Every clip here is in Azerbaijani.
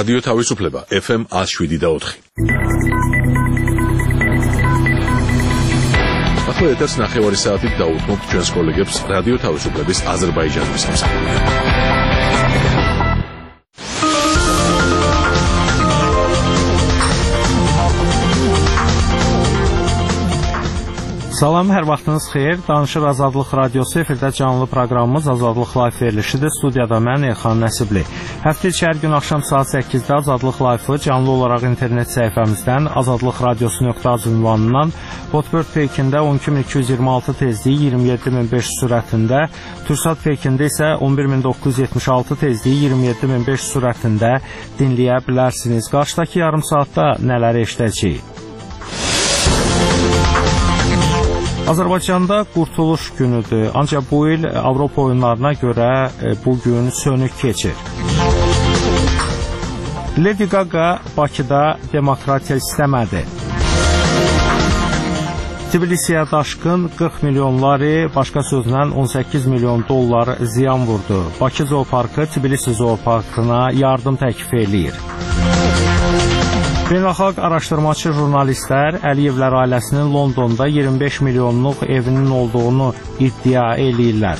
რადიო თავისუფლება FM 107.4. ახლა ეთერს ნახევარი საათით დაუთმობთ ჩვენს კოლეგებს რადიო თავისუფლების აზერბაიჯანის სამსახურში. Salam, hər vaxtınız xeyir. Danışır Azadlıq Radiosu efirdə canlı proqramımız Azadlıq Live verilişidir. Studiyada mən Elxan Nəsibli. Həftə içi hər gün axşam saat 8-də Azadlıq Live-ı canlı olaraq internet səhifəmizdən azadlıqradiosu.az ünvanından Hotbird Pekində 12226 tezliyi 27500 sürətində, Türksat Pekində isə 11976 tezliyi 27500 sürətində dinləyə bilərsiniz. Qarşıdakı yarım saatda nələri eşidəcəyik? Azərbaycanda qurtuluş günüdür, ancaq bu il Avropa oyunlarına görə bu gün sönük keçir. Lady Gaga Bakıda demokratiya istəmədi. Tbilisiyə daşqın 40 milyonları, başqa sözlə 18 milyon dollar ziyan vurdu. Bakı Zooparkı Tbilisi Zooparkına yardım təklif eləyir. Beynəlxalq araşdırmacı jurnalistlər Əliyevlər ailəsinin Londonda 25 milyonluq evinin olduğunu iddia eləyirlər.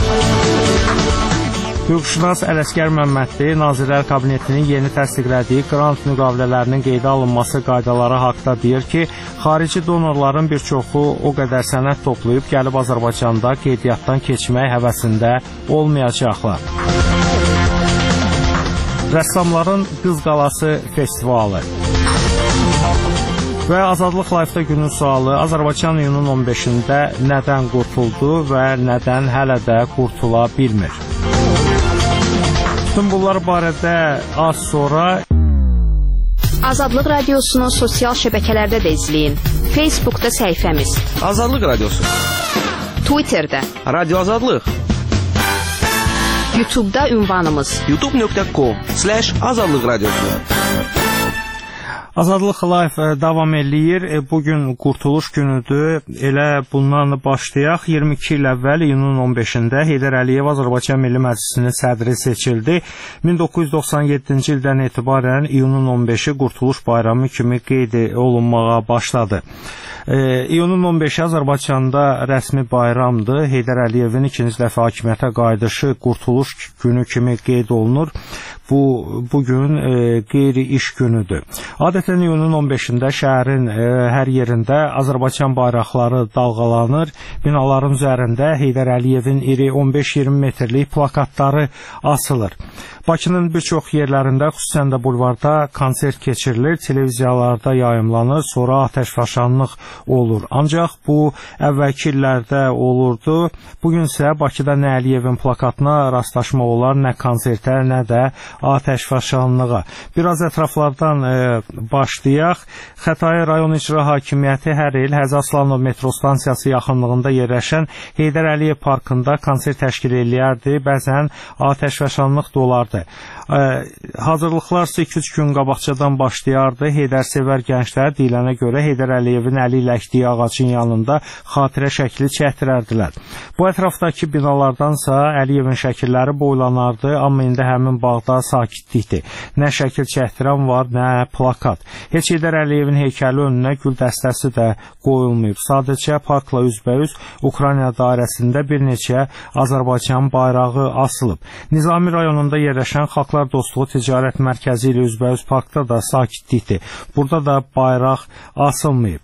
Hüquqşünas Ələsgər Məmmədli Nazirlər Kabinetinin yeni təsdiqlədiyi qrant müqavilələrinin qeydə alınması qaydaları haqqında deyir ki, xarici donorların bir çoxu o qədər sənəd toplayıb gəlib Azərbaycanda qeydiyyatdan keçmək həvəsində olmayacaqlar. Rəssamların Qız Qalası festivalı və Azadlıq Live-da günün sualı Azərbaycan iyunun 15-də nədən qurtuldu və nədən hələ də qurtula bilmir? Bütün bunlar barədə az sonra Azadlıq Radiosunu sosial şəbəkələrdə də izləyin. Facebookda səhifəmiz Azadlıq Radiosu, Twitterdə Radio Azadlıq, YouTube'da ünvanımız youtube.com/Azadlıq Radiosu. Azadlıq Live davam eləyir. Bugün qurtuluş günüdür. Elə bundan başlayaq. 22 il əvvəl iyunun 15-də Heydər Əliyev Azərbaycan Milli Məclisinin sədri seçildi. 1997-ci ildən etibarən iyunun 15-i Qurtuluş Bayramı kimi qeyd olunmağa başladı. İyunun 15-i Azərbaycanda rəsmi bayramdır. Heydər Əliyevin ikinci dəfə hakimiyyətə qayıdışı Qurtuluş günü kimi qeyd olunur. Bu gün qeyri-iş günüdür. Adətən iyunun 15-də şəhərin hər yerində Azərbaycan bayraqları dalğalanır. Binaların üzərində Heydər Əliyevin iri 15-20 metrlik plakatları asılır. Bakının bir çox yerlərində, xüsusən də bulvarda konsert keçirilir, televiziyalarda yayımlanır, sonra atəşfəşanlıq olur. Ancaq bu əvvəlki illərdə olurdu. Bugün isə Bakıda nə Əliyevin plakatına rastlaşmaq olar, nə konsertə, nə də atəşfəşanlığa. Biraz ətraflardan başlayaq. Xətai rayon icra hakimiyyəti hər il Həzi Aslanov metro stansiyası yaxınlığında yerləşən Heydər Əliyev parkında konsert təşkil eləyərdi. Bəzən atəşfəşanlıq da olardı. Hazırlıqlar 2-3 gün qabaqcadan başlayardı. Heydərsevər gənclər deyilənə görə Heydər Əliyevin əli ilə əkdiyi ağacın yanında xatirə şəkli çəkdirərdilər. Bu ətrafdakı binalardansa Əliyevin şəkilləri boylanardı, amma indi həmin bağda sakitlikdir. Nə şəkil çəkdirən var, nə plakat. Heç Heydər Əliyevin heykəli önünə gül dəstəsi də qoyulmayıb. Sadəcə parkla üzbəüz Ukrayna dairəsində bir neçə Azərbaycan bayrağı asılıb. Nizami rayonunda yerləşən Xalqlar Dostluğu Ticarət Mərkəzi ilə üzbəüz parkda da sakitlikdir. Burada da bayraq asılmayıb.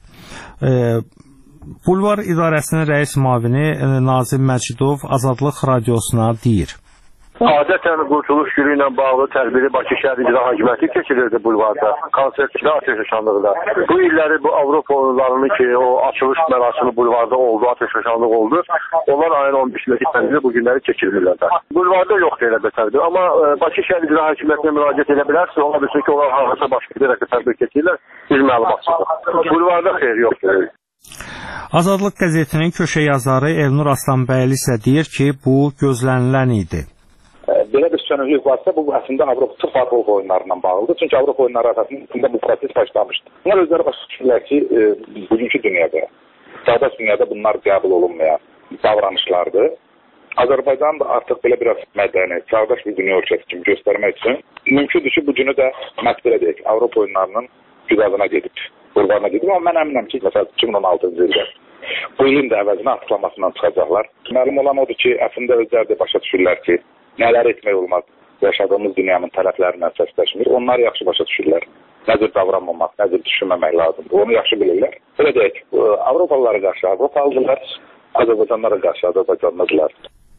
Bulvar İdarəsinin rəis müavini Nazim Məcidov Azadlıq Radiosuna deyir. Adətən Qurtuluş günü ilə bağlı tədbiri Bakı şəhər icra hakimiyyəti keçirirdi bulvarda, konsertdə, atəşfəşanlıqda. Bu illəri bu Avropa oyunlarının ki, o açılış mərasimi bulvarda oldu, atəşfəşanlıq oldu. Onlar ayın 15-dəki tədbiri bu günləri keçirirlər də. Bulvarda yoxdur elə bir tədbir, amma Bakı şəhər icra hakimiyyətinə müraciət edə bilərsin, ola bilsin ki, onlar harasa başqa bir tədbir keçirirlər, bir məlumatsızdır. Bulvarda xeyr yoxdur. Azadlıq qəzetinin köşə yazarı Elnur Aslanbəyli isə deyir ki, bu gözlənilən idi. Belə bir sönüklük varsa, bu əslində Avropa futbol oyunlarından bağlıdır. Çünki Avropa oyunları arasında bu proses başlamışdır. Bunlar özləri başa düşürlər ki, bugünkü dünyada, çağdaş dünyada bunlar qəbul olunmayan davranışlardır. Azərbaycan da artıq belə biraz mədəni, çağdaş bir dünya ölkəsi kimi göstərmək üçün mümkündür ki, bu günü də məhz belə deyək, Avropa oyunlarının güzadına gedib, qurbanına gedib. Amma mən əminəm ki, məsələn 2016-cı ildə bu ilin də əvəzinə açıqlamasından çıxacaqlar. Məlum olan odur ki, əslində özləri də başa düşürlər ki, nələr etmək olmaz, yaşadığımız dünyanın tələblərindən səsləşmir. Onlar yaxşı başa düşürlər. Nəzir davranmamaq, nəzir düşünməmək lazımdır. Onu yaxşı bilirlər. Belə deyək, Avropalılara qarşı Avropalıdırlar, Azərbaycanlara qarşı Azərbaycanlıdırlar.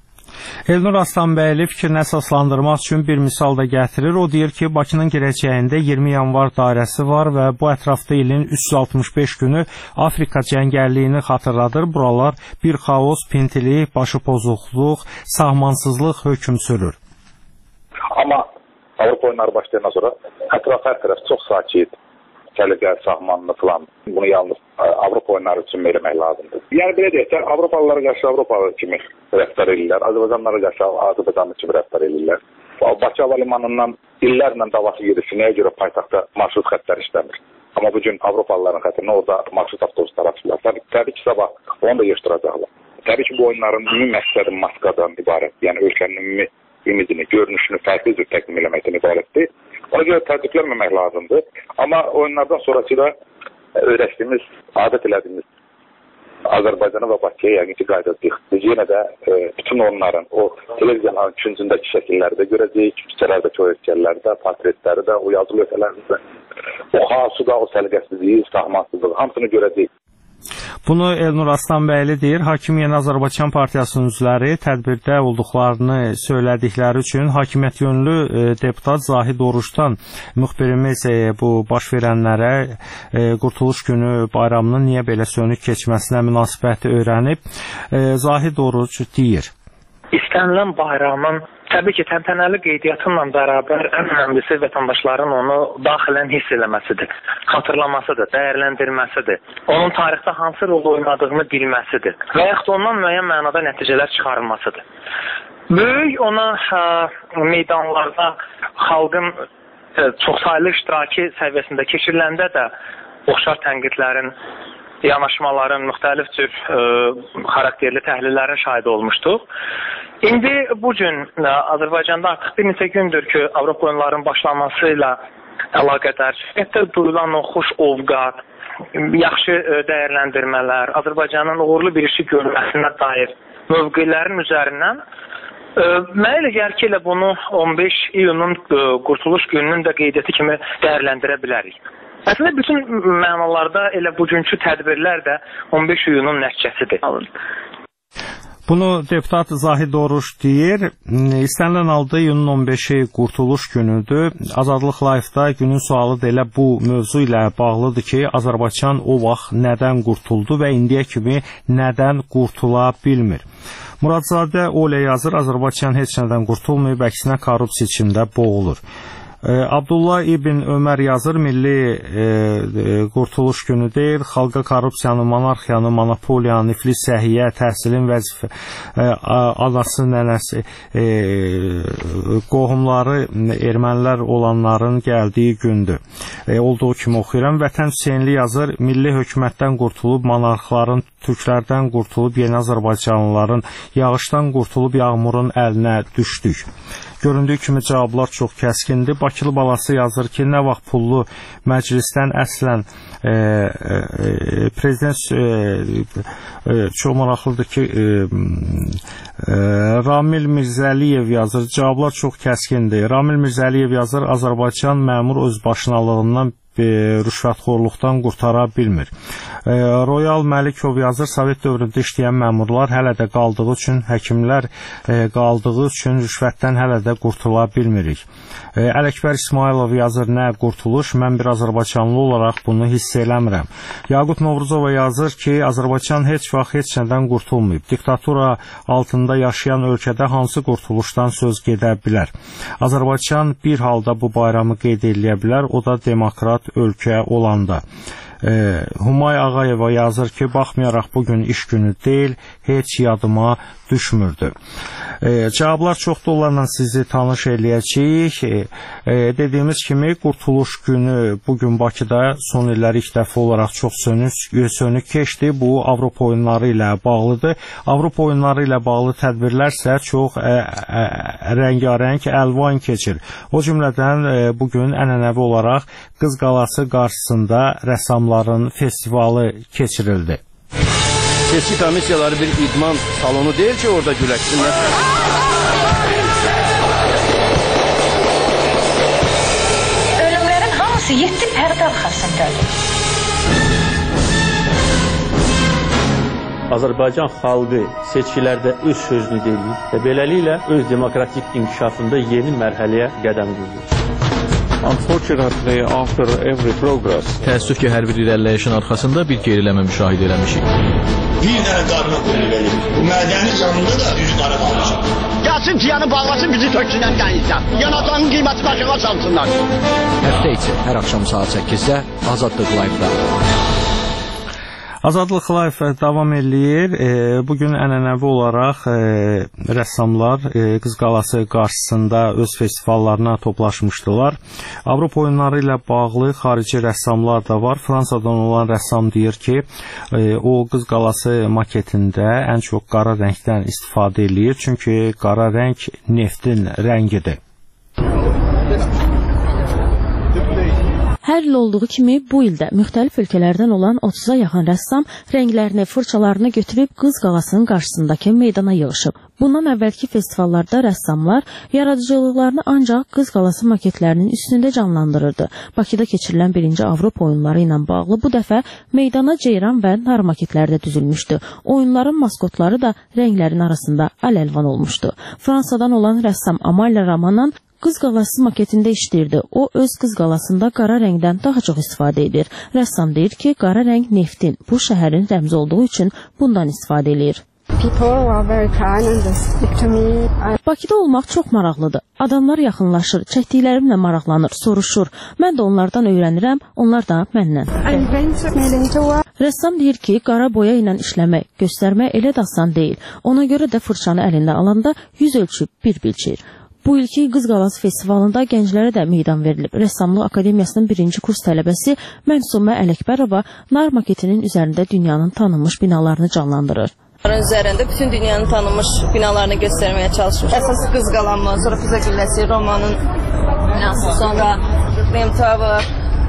Elnur Aslanbəyli fikrini əsaslandırmaq üçün bir misal da gətirir. O deyir ki, Bakının girəcəyində 20 yanvar dairəsi var və bu ətrafda ilin 365 günü Afrika cəngərliyini xatırladır. Buralar bir xaos, pintilik, başı pozuqluq, sahmansızlıq hökm sürür. Amma Avropa oyunları başlayandan sonra ətraf hər tərəf çox sakit, səliqə, sahmanlı falan. Bunu yalnız Avropa oyunları üçün eləmək lazımdır. Yəni belə deyək, Avropalılara qarşı Avropalı kimi rəftar edirlər, Azərbaycanlara qarşı Azərbaycanlı kimi rəftar edirlər. Bakı hava limanından illərlə davası gedir. Nəyə görə paytaxtda marşrut xəttləri işləmir? Amma bugün Avropalıların xətrinə orada marşrut avtobusları açırlar. Təbii ki, sabah onu da yığışdıracaqlar. Təbii ki, bu oyunların ümumi məqsədi maskadan ibarət. Yəni ölkənin ümumi imidini, görünüşünü fərqli cür təqdim eləməkdən ibarətdir. Ona görə təəccüblənməmək lazımdır. Amma oyunlardan sonrası da öyrəşdiyimiz, adət elədiyimiz Azərbaycana və Bakıya yəqin ki, qaydacaq. Biz yenə də bütün onların o televiziyanın küncündəki şəkilləri də görəcəyik, küçələrdəki o heykəlləri, portretləri də, o yazılı lövhələri də, o xaosu da, o səliqəsizliyi, sahmansızlığı hamısını görəcəyik. Bunu Elnur Aslanbəyli deyir. Hakim Yeni Azərbaycan Partiyasının üzvləri tədbirdə olduqlarını söylədikləri üçün hakimiyyət yönlü deputat Zahid Oruçdan müxbirimiz bu baş verənlərə Qurtuluş Günü bayramının niyə belə sönük keçməsinə münasibəti öyrənib. Zahid Oruç deyir. İstənilən bayramın təbii ki, təntənəli qeydiyyatınla bərabər ən önəmlisi vətəndaşların onu daxilən hiss eləməsidir, xatırlamasıdır, dəyərləndirməsidir, onun tarixdə hansı rol oynadığını bilməsidir və yaxud ondan müəyyən mənada nəticələr çıxarılmasıdır. Böyük ona meydanlarda xalqın çoxsaylı iştiraki səviyyəsində keçiriləndə də oxşar tənqidlərin, yanaşmaların, müxtəlif cür xarakterli təhlillərin şahidi olmuşduq. İndi bugün Azərbaycanda artıq bir neçə gündür ki, Avropa oyunlarının başlaması ilə əlaqədar duyulan o xoş ovqat, yaxşı dəyərləndirmələr, Azərbaycanın uğurlu bir işi görməsinə dair mövqelərin üzərindən mənə elə gəlir ki, elə bunu 15 iyunun Qurtuluş Gününün də qeydiyyatı kimi dəyərləndirə bilərik. Əslində bütün mənalarda elə bugünkü tədbirlər də 15 iyunun nəticəsidir. Bunu deputat Zahid Oruç deyir. İstənilən halda iyunun 15-i Qurtuluş Günüdür. Azadlıq Live-da günün sualı da elə bu mövzu ilə bağlıdır ki, Azərbaycan o vaxt nədən qurtuldu və indiyə kimi nədən qurtula bilmir. Muradzadə Olə yazır, Azərbaycan heç nədən qurtulmayıb, əksinə korrupsiya içində boğulur. Abdullah İbn Ömər yazır, milli qurtuluş günü deyil, xalqa korrupsiyanı, monarxiyanı, monopoliyanı, niflis, səhiyyə, təhsilin vəzifə, anası, nənəsi, qohumları ermənilər olanların gəldiyi gündür. Olduğu kimi oxuyuram. Vətən Hüseynli yazır, milli hökumətdən qurtulub, monarxların, türklərdən qurtulub, yeni Azərbaycanlıların yağışdan qurtulub, yağmurun əlinə düşdük. Göründüyü kimi cavablar çox kəskindir. Bakılı balası yazır ki, nə vaxt pullu məclisdən əslən prezident çox maraqlıdır ki, Ramil Mirzəliyev yazır, cavablar çox kəskindir. Ramil Mirzəliyev yazır, Azərbaycan məmur özbaşınalığından rüşvətxorluqdan qurtara bilmir. Royal Məlikov yazır, Sovet dövründə işləyən məmurlar hələ də qaldığı üçün, həkimlər qaldığı üçün rüşvətdən hələ də qurtula bilmirik. Ələkbər İsmailov yazır, nə qurtuluş, mən bir Azərbaycanlı olaraq bunu hiss eləmirəm. Yaqut Novruzova yazır ki, Azərbaycan heç vaxt heç nədən qurtulmayıb. Diktatura altında yaşayan ölkədə hansı qurtuluşdan söz gedə bilər? Azərbaycan bir halda bu bayramı qeyd eləyə bilər, o da demokrat ölkə olanda. Humay Ağayeva yazır ki, baxmayaraq bugün iş günü deyil, heç yadıma düşmürdü. Cavablar çoxdur, onlarla sizi tanış eləyəcəyik. Dediyimiz kimi, Qurtuluş günü bugün Bakıda son illəri ilk dəfə olaraq çox sönük keçdi. Bu, Avropa oyunları ilə bağlıdır. Avropa oyunları ilə bağlı tədbirlərsə çox rəngarəng, əlvan keçir. O cümlədən bugün ənənəvi olaraq Qız Qalası qarşısında rəssamların festivalı keçirildi. Seçki komissiyaları bir idman salonu deyil ki, orada güləşsinlər. Ölümlərin hamısı 7 pərdə arxasındadır. Azərbaycan xalqı seçkilərdə öz sözünü deyir və beləliklə öz demokratik inkişafında yeni mərhələyə qədəm qoyur. Unfortunately, after every progress, təəssüf ki, hər bir irəliləyişin arxasında bir geriləmə müşahidə eləmişik. Bir dənə qarına qoyulur. Bu mədəni canında da düz qara qalmışıq. Gəlsin tiyanı bağlasın, bizi töksünən dənizdən. Yanacağının qiyməti başına çalsınlar. Həftə içi hər axşam saat 8-də Azadlıq Live-da. Azadlıq Live davam eləyir. Bugün ənənəvi olaraq rəssamlar Qız Qalası qarşısında öz festivallarına toplaşmışdılar. Avropa oyunları ilə bağlı xarici rəssamlar da var. Fransadan olan rəssam deyir ki, o Qız Qalası maketində ən çox qara rəngdən istifadə eləyir. Çünki qara rəng neftin rəngidir. Hər il olduğu kimi bu ildə müxtəlif ölkələrdən olan 30-a yaxın rəssam rənglərini, fırçalarını götürüb Qız Qalasının qarşısındakı meydana yığışıb. Bundan əvvəlki festivallarda rəssamlar yaradıcılıqlarını ancaq Qız Qalası maketlərinin üstündə canlandırırdı. Bakıda keçirilən 1-ci Avropa oyunları ilə bağlı bu dəfə meydana ceyran və nar maketlər də düzülmüşdü. Oyunların maskotları da rənglərin arasında əl-əlvan olmuşdu. Fransadan olan rəssam Amalia Ramanan Qız Qalası maketində işləyirdi. O, öz Qız Qalasında qara rəngdən daha çox istifadə edir. Rəssam deyir ki, qara rəng neftin, bu şəhərin rəmzi olduğu üçün bundan istifadə edir. Bakıda olmaq çox maraqlıdır. Adamlar yaxınlaşır, çəkdiklərimlə maraqlanır, soruşur. Mən də onlardan öyrənirəm, onlar da məndən. Rəssam deyir ki, qara boya ilə işləmək, göstərmək elə də asan deyil. Ona görə də fırçanı əlində alanda yüz ölçüb bir bilçir. Bu ilki Qız Qalası festivalında gənclərə də meydan verilib. Rəssamlıq Akademiyasının 1-ci kurs tələbəsi Mənsumə Ələkbərova nar maketinin üzərində dünyanın tanınmış binalarını canlandırır. Üzərində bütün dünyanın tanınmış binalarını göstərməyə çalışmış. Əsas Qız Qalanma, sonra Pisa Gülləsi, Romanın binası, sonra Rem Tower,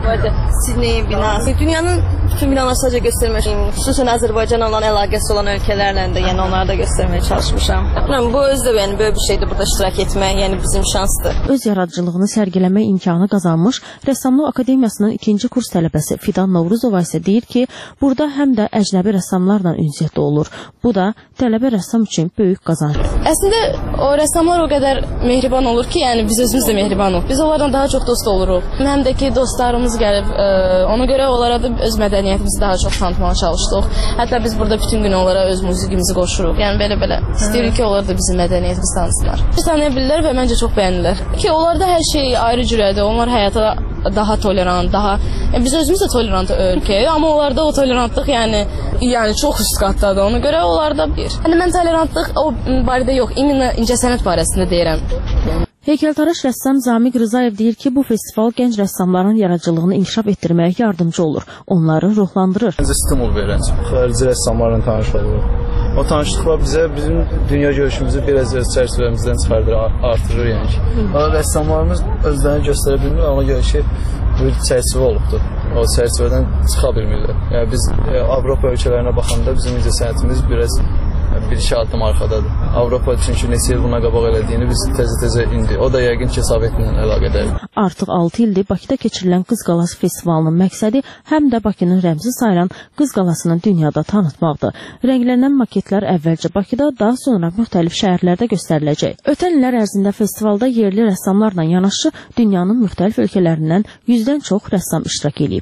Sidney binası. Dünyanın bütün binaları sadəcə göstərmək, xüsusən Azərbaycan olan əlaqəsi olan ölkələrlə də, yəni onları da göstərməyə çalışmışam. Bu öz də yəni böyük bir şeydir burada iştirak etmək, yəni bizim şansdır. Öz yaradıcılığını sərgiləmək imkanı qazanmış Rəssamlıq Akademiyasının 2-ci kurs tələbəsi Fidan Novruzova isə deyir ki, burada həm də əcnəbi rəssamlarla ünsiyyətdə olur. Bu da tələbə rəssam üçün böyük qazanc. Əslində o rəssamlar o qədər mehriban olur ki, yəni biz özümüz də mehribanıq. Biz onlarla daha çox dost oluruq. Həm də ki dostlarımız gəlib, ona görə onlara da öz mədəniyyətimizi daha çox tanıtmağa çalışdıq. Hətta biz burada bütün gün onlara öz musiqimizi qoşuruq. Yəni belə-belə istəyirik ki, onlar da bizim mədəniyyətimizi tanısınlar. Biz tanıya bilirlər və məncə çox bəyənirlər. Ki onlarda hər şey ayrı cürədir. Onlar həyata daha tolerant, daha biz özümüz də tolerant ölkəyik, amma onlarda o tolerantlıq yəni çox üst qatdadır. Ona görə onlarda bir. Mən tolerantlıq o barədə yox, incəsənət barəsində deyirəm. Heykəltaraş rəssam Zamiq Rızayev deyir ki, bu festival gənc rəssamların yaradıcılığını inkişaf etdirməyə yardımcı olur. Onları ruhlandırır. Bizə stimul verir. Xarici rəssamlarla tanış oluruq. O tanışlıqlar bizə bizim dünya görüşümüzü biraz öz çərçivəmizdən çıxardır, artırır yəni ki. Rəssamlarımız özlərini göstərə bilmir, ona görə ki, bu çərçivə olubdur. O çərçivədən çıxa bilmirlər. Yəni biz Avropa ölkələrinə baxanda bizim incəsənətimiz biraz bir-iki addım arxadadır. Avropa çünki neçə il buna qabaq elədiyini biz tezə indi. O da yəqin ki, Sovetlə əlaqədədir. Artıq 6 ildir Bakıda keçirilən Qız Qalası festivalının məqsədi həm də Bakının rəmzi sayılan Qız Qalasını dünyada tanıtmaqdır. Rənglənən maketlər əvvəlcə Bakıda, daha sonra müxtəlif şəhərlərdə göstəriləcək. Ötən illər ərzində festivalda yerli rəssamlarla yanaşı dünyanın müxtəlif ölkələrindən 100-dən çox rəssam iştirak edib.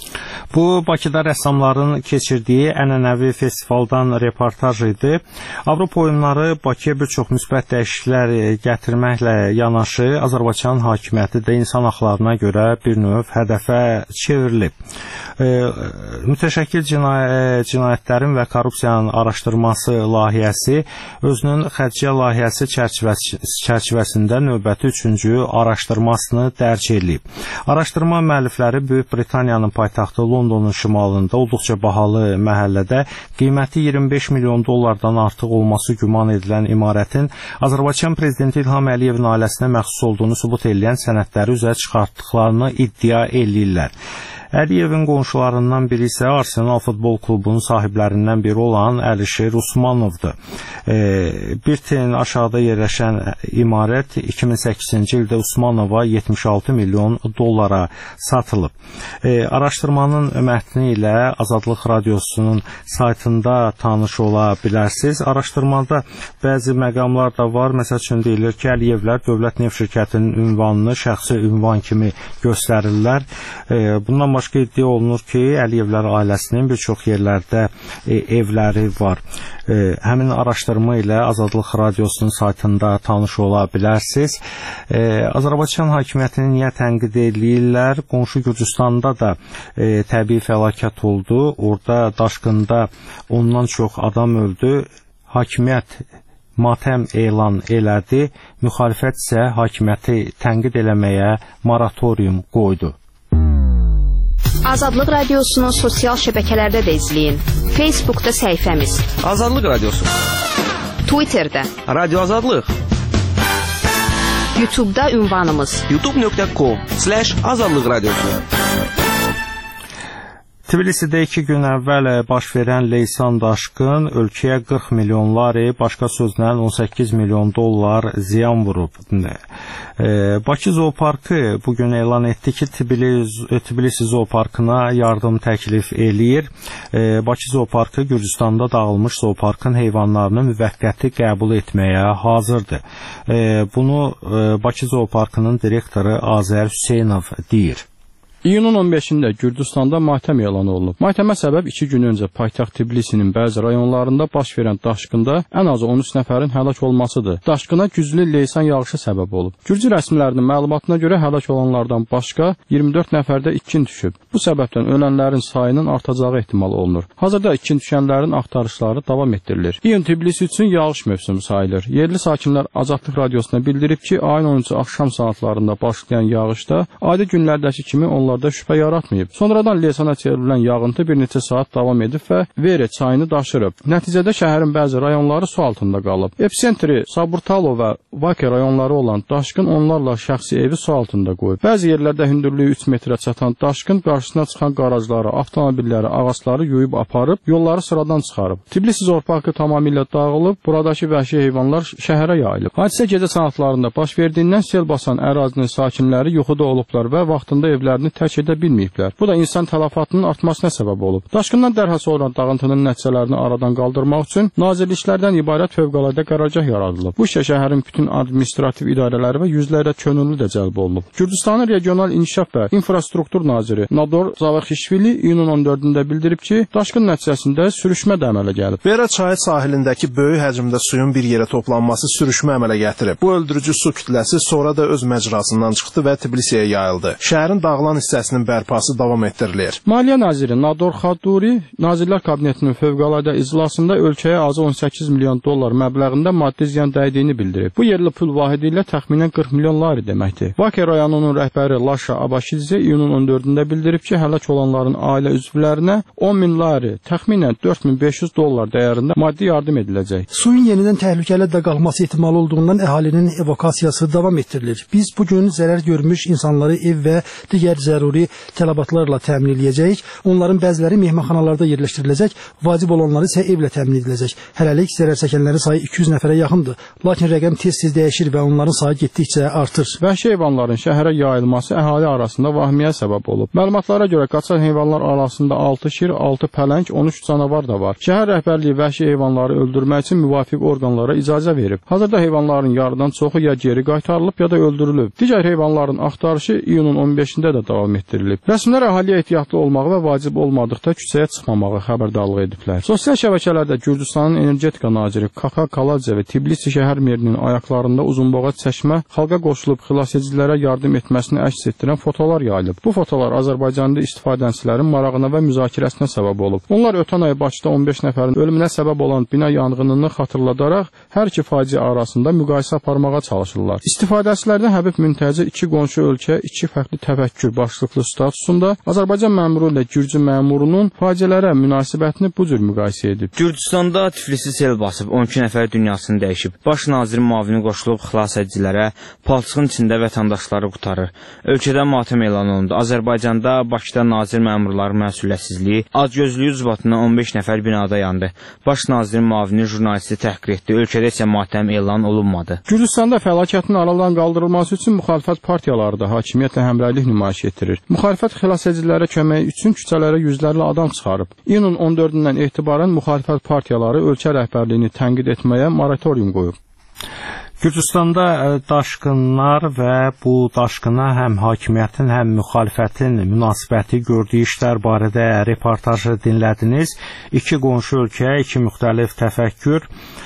Bu Bakıda rəssamların keçirdiyi ənənəvi festivaldan reportaj idi. Avropa oyunları Bakıya bir çox müsbət dəyişikliklər gətirməklə yanaşı, Azərbaycan hakimiyyəti də insan haqlarına görə bir növ hədəfə çevrilib. Mütəşəkkil cinayətlərin və korrupsiyanın araşdırması layihəsi özünün xərciyyə layihəsi çərçivəsində növbəti 3-cü araşdırmasını dərc edib. Araşdırma müəllifləri Böyük Britaniyanın paytaxtı Londonun şimalında olduqca bahalı məhəllədə qiyməti 25 milyon dollardan artıq olması güman edilən imarətin Azərbaycan prezidenti İlham Əliyevin ailəsinə məxsus olduğunu sübut edən sənədləri üzə çıxartdıqlarını iddia edirlər. Əliyevin qonşularından biri isə Arsenal futbol klubunun sahiblərindən biri olan Əlişir Usmanovdur. Bir tel aşağıda yerləşən imarət 2008-ci ildə Usmanova 76 milyon dollara satılıb. Araşdırmanın mətni ilə Azadlıq Radiosunun saytında tanış ola bilərsiniz. Araşdırmada bəzi məqamlar da var. Məsəl üçün deyilir ki, Əliyevlər dövlət neft şirkətinin ünvanını şəxsi ünvan kimi göstərirlər. Bundan başqa iddia olunur ki, Əliyevlər ailəsinin bir çox yerlərdə evləri var. Həmin araşdırma ilə Azadlıq Radiosunun saytında tanış ola bilərsiniz. Azərbaycan hakimiyyətini niyə tənqid edirlər? Qonşu Gürcüstanda da təbii fəlakət oldu. Orada daşqında ondan çox adam öldü. Hakimiyyət matəm elan elədi. Müxalifət isə hakimiyyəti tənqid eləməyə moratorium qoydu. Azadlıq Radiosunu sosial şəbəkələrdə də izləyin. Facebookda səhifəmiz Azadlıq Radiosu, Twitterdə Radio Azadlıq, YouTube'da ünvanımız youtube.com/Azadlıq Radiosu. Tbilisidə 2 gün əvvəl baş verən leysan daşqın ölkəyə 40 milyon lari, başqa sözlə 18 milyon dollar ziyan vurub. Bakı Zooparkı bugün elan etdi ki, Tbilisi Zooparkına yardım təklif eləyir. Bakı Zooparkı Gürcüstanda dağılmış zooparkın heyvanlarını müvəqqəti qəbul etməyə hazırdır. Bunu Bakı Zooparkının direktoru Azər Hüseynov deyir. İyunun 15-də Gürcüstanda matəm elan olunub. Matəmə səbəb 2 gün öncə paytaxt Tbilisinin bəzi rayonlarında baş verən daşqında ən azı 13 nəfərin həlak olmasıdır. Daşqına güclü leysan yağışı səbəb olub. Gürcü rəsmilərinin məlumatına görə həlak olanlardan başqa 24 nəfərdə itkin düşüb. Bu səbəbdən ölənlərin sayının artacağı ehtimal olunur. Hazırda itkin düşənlərin axtarışları davam etdirilir. İyun Tbilisi üçün yağış mövsümü sayılır. Yerli sakinlər Azadlıq Radiosuna bildirib ki, ayın 13-cü axşam saatlarında başlayan yağışda adi günlərdəki kimi onlarda şübhə yaratmayıb. Sonradan leysana çevrilən yağıntı bir neçə saat davam edib və Vere çayını daşırıb. Nəticədə şəhərin bəzi rayonları su altında qalıb. Epicentri Saburtalo və Vake rayonları olan daşqın onlarla şəxsi evi su altında qoyub. Bəzi yerlərdə hündürlüyü 3 metrə çatan daşqın qarşısına çıxan qarajları, avtomobilləri, ağacları yuyub aparıb, yolları sıradan çıxarıb. Tbilisi Zooparkı tamamilə dağılıb, buradakı vəhşi heyvanlar şəhərə yayılıb. Hadisə gecə saatlarında baş verdiyindən sel basan ərazinin sakinləri yuxuda olublar və vaxtında evlərini tərk edə bilməyiblər. Bu da insan tələfatının artmasına səbəb olub. Daşqından dərhal sonra dağıntının nəticələrini aradan qaldırmaq üçün nazirliklərdən ibarət fövqəladə qərargah yaradılıb. Bu işə şəhərin bütün administrativ idarələri və yüzlərlə könüllü də cəlb olunub. Gürcüstanın regional inkişaf və infrastruktur naziri Nador Zavaxişvili iyunun 14-də bildirib ki, daşqın nəticəsində sürüşmə də əmələ gəlib. Vera çayı sahilindəki böyük həcmdə suyun bir yerə toplanması sürüşmə əmələ gətirib. Bu öldürücü su kütləsi sonra da öz məcrasından çıxdı və Tbilisiyə yayıldı. Şəhərin dağılan hissəsinin bərpası davam etdirilir. Maliyyə naziri Nador Xaduri Nazirlər Kabinetinin fövqəladə iclasında ölkəyə azı 18 milyon dollar məbləğində maddi ziyan dəydiyini bildirib. Bu yerli pul vahidi ilə təxminən 40 milyon lari deməkdir. Vake rayonunun rəhbəri Laşa Abaşidze iyunun 14-də bildirib ki, həlak olanların ailə üzvlərinə 10 min lari, təxminən 4500 dollar dəyərində maddi yardım ediləcək. Suyun yenidən təhlükəli qalması ehtimalı olduğundan əhalinin evakasiyası davam etdirilir. Biz bugün zərər görmüş insanları ev və digər zəruri tələbatlarla təmin edəcəyik. Onların bəziləri mehmanxanalarda yerləşdiriləcək, vacib olanları isə evlə təmin ediləcək. Hələlik zərər çəkənlərin sayı 200 nəfərə yaxındır. Lakin rəqəm tez-tez dəyişir və onların sayı getdikcə artır. Vəhşi heyvanların şəhərə yayılması əhali arasında vahmiyə səbəb olub. Məlumatlara görə qaçan heyvanlar arasında 6 şir, 6 pələng, 13 canavar da var. Şəhər rəhbərliyi vəhşi heyvanları öldürmək üçün müvafiq orqanlara icazə verib. Hazırda heyvanların yarıdan çoxu ya geri qaytarılıb, ya da öldürülüb. Digər heyvanların axtarışı iyunun 15-də də davam davam etdirilib. Rəsmilər əhaliyə ehtiyatlı olmağı və vacib olmadıqda küçəyə çıxmamağı xəbərdarlıq ediblər. Sosial şəbəkələrdə Gürcüstanın energetika naziri Kaka Kaladze və Tbilisi şəhər merinin ayaqlarında uzunboğaz çəkmə xalqa qoşulub xilasedicilərə yardım etməsini əks etdirən fotolar yayılıb. Bu fotolar Azərbaycanda istifadəçilərin marağına və müzakirəsinə səbəb olub. Onlar ötən ay Bakıda 15 nəfərin ölümünə səbəb olan bina yanğınını xatırladaraq hər iki faciə arasında müqayisə aparmağa çalışırlar. İstifadəçilərdən Həbib Müntəzir iki qonşu ölkə, iki fərqli təfəkkür başlıqlı statusunda Azərbaycan məmuru ilə Gürcü məmurunun faciələrə münasibətini bu cür müqayisə edib. Gürcüstanda Tiflisi sel basıb 12 nəfər dünyasını dəyişib. Baş nazirin müavini qoşulub xilasedicilərə palçığın içində vətəndaşları qurtarır. Ölkədə matəm elan olundu. Azərbaycanda Bakıda nazir məmurları məsuliyyətsizliyi, acgözlüyü ucbatından 15 nəfər binada yandı. Baş nazirin müavini jurnalisti təhqir etdi. Ölkədə isə matəm elan olunmadı. Gürcüstanda fəlakətin aradan qaldırılması üçün müxalifət partiyaları da hakimiyyətlə həmrəylik nümayiş etdirir. Müxalifət xilasedicilərə kömək üçün küçələrə yüzlərlə adam çıxarıb. İyunun 14-dən etibarən müxalifət partiyaları ölkə rəhbərliyini tənqid etməyə moratorium qoyub. Gürcüstanda daşqınlar və bu daşqına həm hakimiyyətin, həm müxalifətin münasibəti gördüyü işlər barədə reportajı dinlədiniz. İki qonşu ölkə, iki müxtəlif təfəkkür.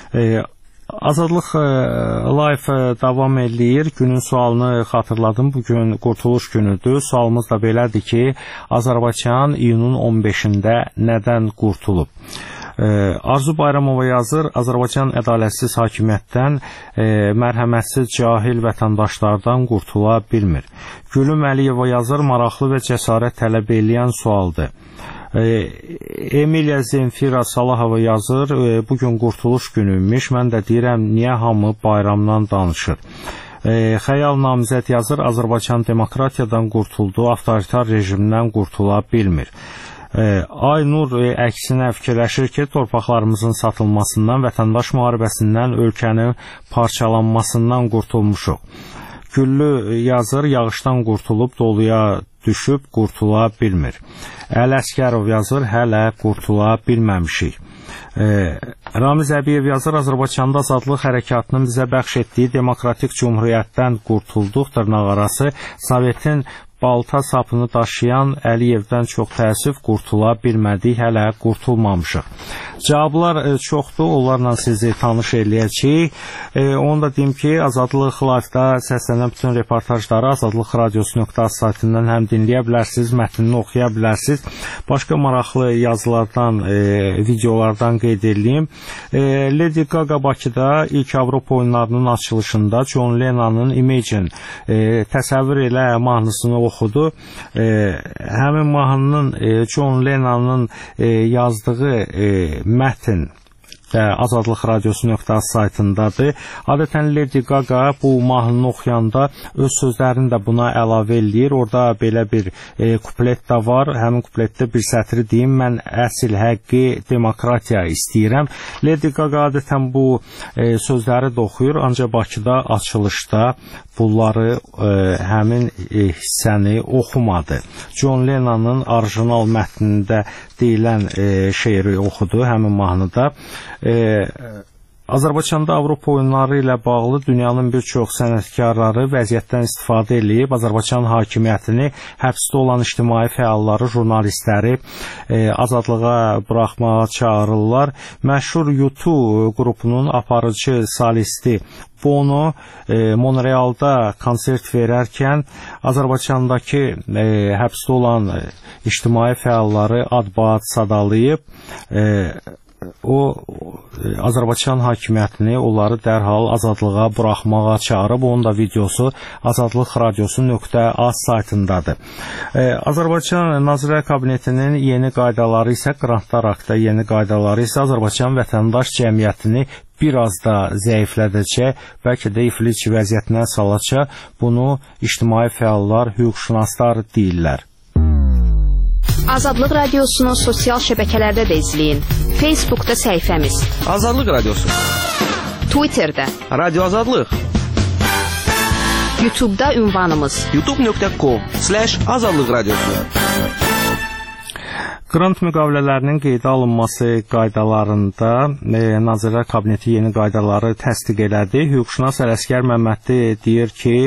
Azadlıq Live davam eləyir. Günün sualını xatırladım. Bugün Qurtuluş günüdür. Sualımız da belədir ki, Azərbaycan iyunun 15-də nədən qurtulub? Arzu Bayramova yazır, Azərbaycan ədalətsiz hakimiyyətdən, mərhəmətsiz cahil vətəndaşlardan qurtula bilmir. Gülüm Əliyeva yazır, maraqlı və cəsarət tələb eləyən sualdır. Emilia Zemfira Salahova yazır, bugün qurtuluş günüymüş, mən də deyirəm, niyə hamı bayramdan danışır? Xəyal namizəd yazır, Azərbaycan demokratiyadan qurtuldu, avtoritar rejimdən qurtula bilmir. Aynur əksinə fikirləşir ki, torpaqlarımızın satılmasından, vətəndaş müharibəsindən, ölkənin parçalanmasından qurtulmuşuq. Güllü yazır, yağışdan qurtulub, doluya düşüb, qurtula bilmir. Əli Əskərov yazır, hələ qurtula bilməmişik. Ramiz Əbiyev yazır, Azərbaycanda azadlıq hərəkatının bizə bəxş etdiyi demokratik cumhuriyyətdən qurtulduq, dırnaqarası Sovetin balta sapını daşıyan Əliyevdən çox təəssüf, qurtula bilmədik, hələ qurtulmamışıq. Cavablar çoxdur, onlarla sizi tanış eləyəcəyik. Onu da deyim ki, Azadlıq Live-da səslənən bütün reportajları azadlıqradiosu.az saytından həm dinləyə bilərsiniz, mətnini oxuya bilərsiniz. Başqa maraqlı yazılardan, videolardan qeyd edeyim. Lady Gaga Bakıda ilk Avropa oyunlarının açılışında John Lennon'ın Imagine təsəvvür elə mahnısını oxudu. Həmin mahnının John Lennon'ın yazdığı mətn Azadlıq Radiosu.az saytındadır. Adətən Lady Gaga bu mahnını oxuyanda öz sözlərini də buna əlavə eləyir. Orada belə bir kuplet də var. Həmin kupletdə bir sətri deyim, mən əsl həqqi demokratiya istəyirəm. Lady Gaga adətən bu sözləri də oxuyur, ancaq Bakıda açılışda bunları həmin hissəni oxumadı. John Lennon'ın orijinal mətnində deyilən şeiri oxudu həmin mahnıda. Azərbaycanda Avropa oyunları ilə bağlı dünyanın bir çox sənətkarları vəziyyətdən istifadə edib Azərbaycan hakimiyyətini, həbsdə olan ictimai fəalları, jurnalistləri azadlığa buraxmağa çağırırlar. Məşhur YouTube qrupunun aparıcı solisti Bono Monrealda konsert verərkən Azərbaycandakı həbsdə olan ictimai fəalları ad-baad sadalayıb. O Azərbaycan hakimiyyətini onları dərhal azadlığa buraxmağa çağırıb. Onun da videosu azadlıqradiosu.az saytındadır. Azərbaycan Nazirlər Kabinetinin yeni qaydaları isə, Qrantlar Aktda yeni qaydaları isə Azərbaycan vətəndaş cəmiyyətini biraz da zəiflədəcək, bəlkə də iflic vəziyyətinə salacaq. Bunu ictimai fəallar, hüquqşünaslar deyirlər. Azadlıq Radiosunu sosial şəbəkələrdə də izləyin. Facebookda səhifəmiz Azadlıq Radiosu, Twitterdə Radio Azadlıq, YouTube'da ünvanımız youtube.com/azadlıq radiosu. Qrant müqavilələrinin qeydə alınması qaydalarında Nazirlər Kabineti yeni qaydaları təsdiq elədi. Hüquqşünas Ələsgər Məmmədli deyir ki,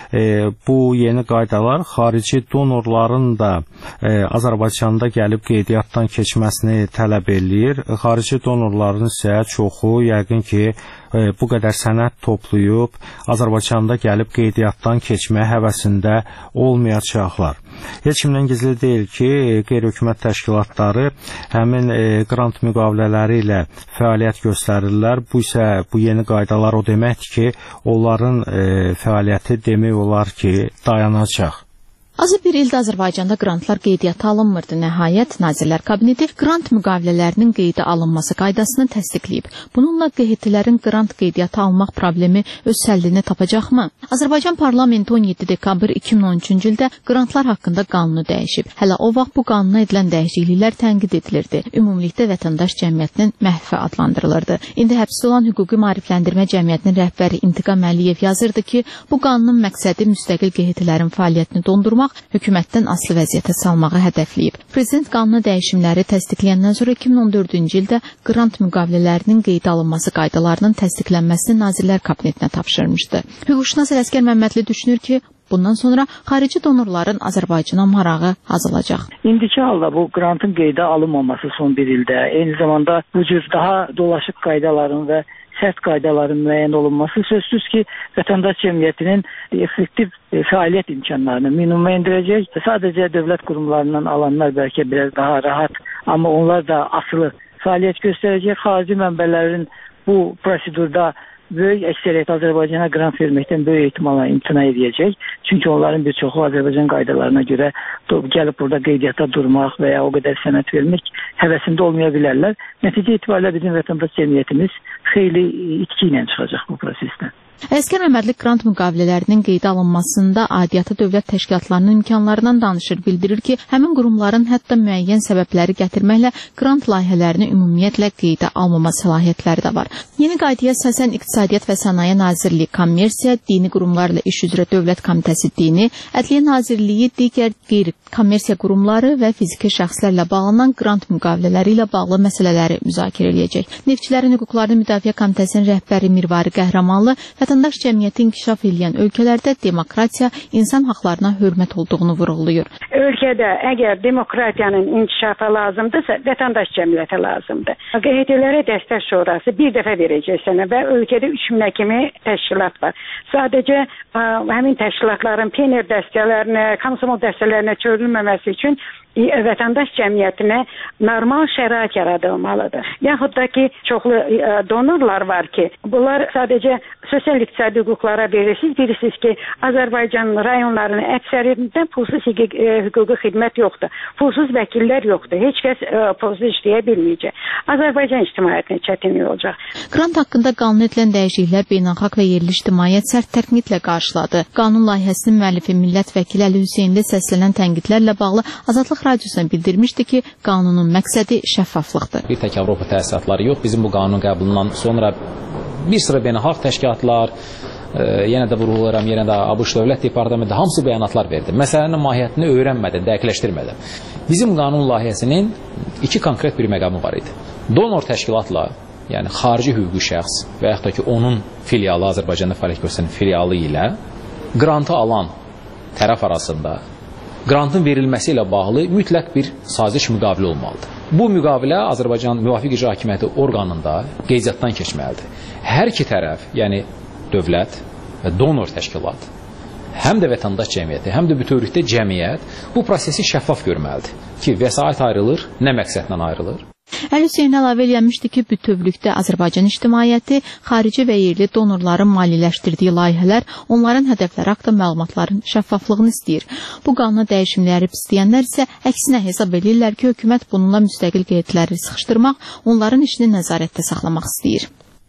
bu yeni qaydalar xarici donorların da Azərbaycanda gəlib qeydiyyatdan keçməsini tələb eləyir. Xarici donorların isə çoxu yəqin ki, bu qədər sənəd toplayıb Azərbaycanda gəlib qeydiyyatdan keçmə həvəsində olmayacaqlar. Heç kimdən gizli deyil ki, qeyri-hökumət təşkilatları həmin qrant müqavilələri ilə fəaliyyət göstərirlər. Bu isə bu yeni qaydalar o deməkdir ki, onların fəaliyyəti demək olar ki, dayanacaq. Azı bir ildə Azərbaycanda qrantlar qeydiyyata alınmırdı. Nəhayət, Nazirlər Kabineti qrant müqavilələrinin qeydə alınması qaydasını təsdiqləyib. Bununla QHT-lərin qrant qeydiyyata almaq problemi öz həllini tapacaqmı? Azərbaycan Parlamenti 17 dekabr 2013-cü ildə qrantlar haqqında qanunu dəyişib. Hələ o vaxt bu qanuna edilən dəyişikliklər tənqid edilirdi. Ümumilikdə vətəndaş cəmiyyətinin məhvi adlandırılırdı. İndi həbsdə olan Hüquqi Maarifləndirmə Cəmiyyətinin rəhbəri İntiqam Əliyev yazırdı ki, bu qanunun məqsədi müstəqil QHT-lərin fəaliyyətini dondurmaq, hökumətdən asılı vəziyyətə salmağı hədəfləyib. Prezident qanuna dəyişimləri təsdiqləyəndən sonra 2014-cü ildə qrant müqavilələrinin qeydə alınması qaydalarının təsdiqlənməsini Nazirlər Kabinetinə tapşırmışdı. Hüquqşünas Ələsgər Məmmədli düşünür ki, bundan sonra xarici donorların Azərbaycana marağı azalacaq. İndiki halda bu qrantın qeydə alınmaması son bir ildə, eyni zamanda bu cür daha dolaşıq qaydaların və sərt qaydaların müəyyən olunması sözsüz ki, vətəndaş cəmiyyətinin effektiv fəaliyyət imkanlarını minimuma endirəcək. Sadəcə dövlət qurumlarından alanlar bəlkə biraz daha rahat, amma onlar da asılı fəaliyyət göstərəcək. Xarici mənbələrin bu prosedurda böyük əksəriyyət Azərbaycana qrant verməkdən böyük ehtimalla imtina edəcək. Çünki onların bir çoxu Azərbaycan qaydalarına görə gəlib burada qeydiyyata durmaq və ya o qədər sənəd vermək həvəsində olmaya bilərlər. Nəticə itibarilə bizim vətəndaş cəmiyyətimiz xeyli itki ilə çıxacaq bu prosesdən. Ələsgər Məmmədli qrant müqavilələrinin qeydə alınmasında aidiyyatı dövlət təşkilatlarının imkanlarından danışır, bildirir ki, həmin qurumların hətta müəyyən səbəbləri gətirməklə qrant layihələrini ümumiyyətlə qeydə almama səlahiyyətləri də var. Yeni qaydaya əsasən İqtisadiyyat və Sənaye Nazirliyi Kommersiya, Dini Qurumlarla İş üzrə Dövlət Komitəsi Dini, Ədliyyə Nazirliyi digər qeyri-kommersiya qurumları və fiziki şəxslərlə bağlanan qrant müqavilələri ilə bağlı məsələləri müzakirə edəcək. Neftçilərin Hüquqlarını Müdafiə Komitəsinin rəhbəri Mirvari Qəhrəmanlı vətəndaş cəmiyyəti inkişaf edən ölkələrdə demokratiya, insan haqlarına hörmət olduğunu vurğulayır. Ölkədə əgər demokratiyanın inkişafı lazımdırsa, vətəndaş cəmiyyəti lazımdır. QHT-lərə dəstək şurası bir dəfə verəcək sənə və ölkədə 3000 kimi təşkilat var. Sadəcə həmin təşkilatların PNR dəstələrinə, komsomol dəstələrinə çevrilməməsi üçün vətəndaş cəmiyyətinə normal şərait yaradılmalıdır. Yaxud da ki, çoxlu donorlar var ki, bunlar sadəcə sosial-iqtisadi hüquqlara verirsiniz. Bilirsiniz ki, Azərbaycan rayonlarının əksəriyyətində pulsuz hüquqi xidmət yoxdur. Pulsuz vəkillər yoxdur. Heç kəs pulsuz işləyə bilməyəcək. Azərbaycan ictimaiyyətinə çətinlik olacaq. Qrant haqqında qanun edilən dəyişikliklər beynəlxalq və yerli ictimaiyyət sərt tənqidlə qarşıladı. Qanun layihəsinin müəllifi millət vəkili Əli Hüseynli səslənən tənqidlərlə bağlı Azadlıq Radiosuna bildirmişdi ki, qanunun məqsədi şəffaflıqdır. Bir tək Avropa təsisatları yox, bizim bu qanun qəbulundan sonra bir sıra beynəlxalq təşkilatlar, yenə də vurğulayıram, yenə də ABŞ Dövlət Departamenti hamısı bəyanatlar verdi. Məsələnin mahiyyətini öyrənmədən, dəqiqləşdirmədən. Bizim qanun layihəsinin iki konkret bir məqamı var idi. Donor təşkilatla, yəni xarici hüquqi şəxs və yaxud da ki, onun filialı, Azərbaycanda fəaliyyət göstərən filialı ilə qrantı alan tərəf arasında qrantın verilməsi ilə bağlı mütləq bir saziş müqavilə olmalıdır. Bu müqavilə Azərbaycan Müvafiq İcra Hakimiyyəti orqanında qeydiyyatdan keçməlidir. Hər iki tərəf, yəni dövlət və donor təşkilat, həm də vətəndaş cəmiyyəti, həm də bütövlükdə cəmiyyət bu prosesi şəffaf görməlidir ki, vəsait ayrılır, nə məqsədlə ayrılır? Əli Hüseyn əlavə eləmişdi ki, bütövlükdə Azərbaycan ictimaiyyəti xarici və yerli donorların maliyyələşdirdiyi layihələr onların hədəfləri haqqında məlumatların şəffaflığını istəyir. Bu qanuna dəyişimləri istəyənlər isə əksinə hesab edirlər ki, hökumət bununla müstəqil qeydiyyatları sıxışdırmaq, onların işini nəzarətdə saxlamaq istəyir.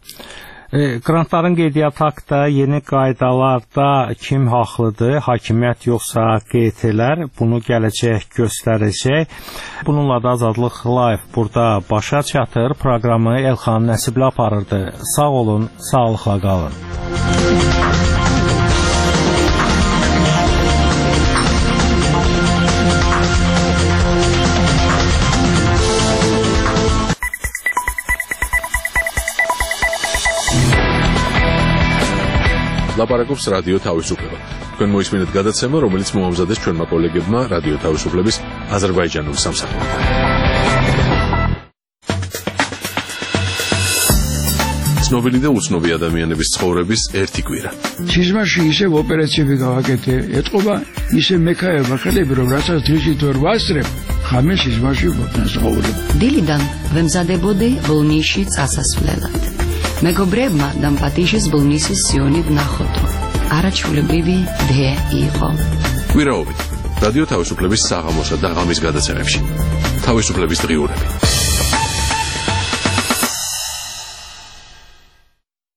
Qrantların qeydiyyatı haqqında yeni qaydalarda kim haqlıdır, hakimiyyət yoxsa QHT-lər, bunu gələcək göstərəcək. Bununla da Azadlıq Live burada başa çatır. Proqramı Elxan Nəsibli aparırdı. Sağ olun, sağlıqla qalın. ლაპარაკობს რადიო თავისუფლება. თქვენ მოისმინეთ გადაცემა, რომელიც მოამზადეს ჩვენმა კოლეგებმა რადიო თავისუფლების აზერბაიჯანული სამსახურიდან. ცნობილი და უცნობი ადამიანების ცხოვრების ერთი კვირა. სიზმარში ისევ ოპერაციები გავაკეთე, ეთყობა ისე მექაება ხელები, რომ რასაც დღისით ვერ ვასწრებ, ხამე სიზმარში ვფასაუბრებ. დილიდან ვემზადებოდი ბოლნისში წასასვლელად. მეგობრებმა დამპატიშის ბოლნისის სიონი ვნახოთო. არაჩვეულებრივი დე იყო. კვირაობით რადიო თავისუფლების საღამოსა და ღამის გადაცემებში. თავისუფლების დღიურები.